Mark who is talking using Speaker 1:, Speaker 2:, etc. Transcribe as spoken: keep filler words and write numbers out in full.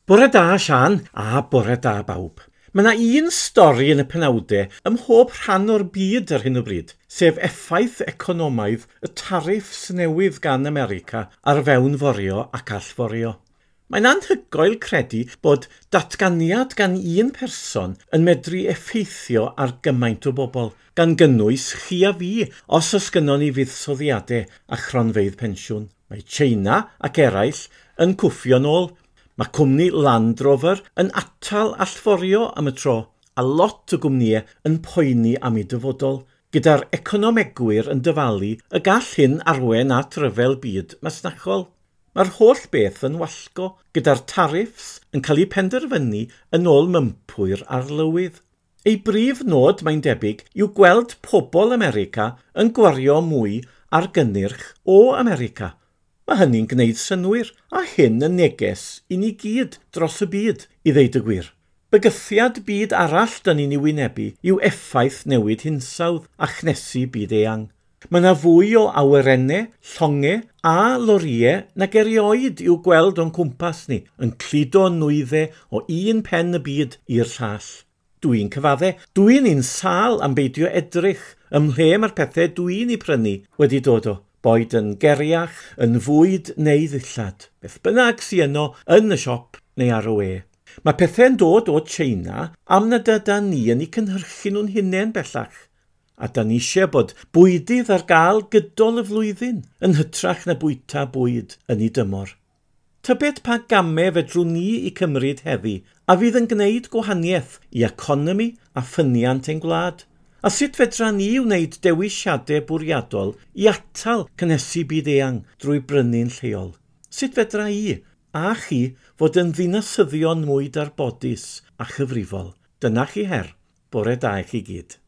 Speaker 1: Bore da, Sian, a bore da bawb. Mae yna un stori yn y penawdau ym mhob rhan o'r byd ar hyn o bryd, sef effaith economaidd y tariffs newydd gan America ar fewnforio ac allforio. Mae'n anhygoel credu bod datganiad gan un person yn medru effeithio ar gymaint o bobl, gan gynnwys chi a fi os oes gynnon ni fuddsoddiadau a chronfeydd pensiwn. Mae China ac eraill yn cwffio nôl. Mae cwmni Land Rover yn atal allforio am y tro, a lot o gwmnïau yn poeni am ei dyfodol, gyda'r economegwyr yn dyfalu y gall hyn arwain at ryfel byd masnachol. Mae'r holl beth yn wallgo, gyda'r tariffs yn cael eu penderfynu yn ôl mympwyr arlywydd. Ei brif nod, mae'n debyg, yw gweld pobl America yn gwario mwy ar gynnyrch o America. Mae hynny'n gwneud synwyr, a hyn yn neges i ni gyd dros y byd, i ddeud y gwir. Bygythiad byd arall dyn ni'n ei wynebu yw effaith newid hinsawdd a chnesu byd eang. Mae yna fwy o awyrennau, llongau a loriau nag erioed i'w gweld o'n cwmpas ni, yn cludo nwyddau o un pen y byd i'r llall. Dwi'n cyfaddau, dwi'n un sal am beidio edrych ym mhle mae'r pethau dwi'n ei prynu wedi dod o. Boed yn geriach, yn fwyd neu ddillad, beth bynnag sy yno yn y siop neu ar y we. Mae pethau'n dod o China am nad yda ni yn eu cynhyrchu nhw'n hunain bellach. A da ni eisiau bod bwydydd ar gael gydol y flwyddyn yn hytrach na bwyta bwyd yn ei dymor. Tybed pa gamau fedrwn ni i cymryd heddi a fydd yn gwneud gwahaniaeth i economi a ffyniant ein gwlad. A sut fedra ni wneud dewisiadau bwriadol i atal cynhesu byd eang drwy brynu'n lleol? Sut fedra i a chi fod yn ddinasyddion mwy darbodus a chyfrifol? Dyna chi her, bore da i chi gyd.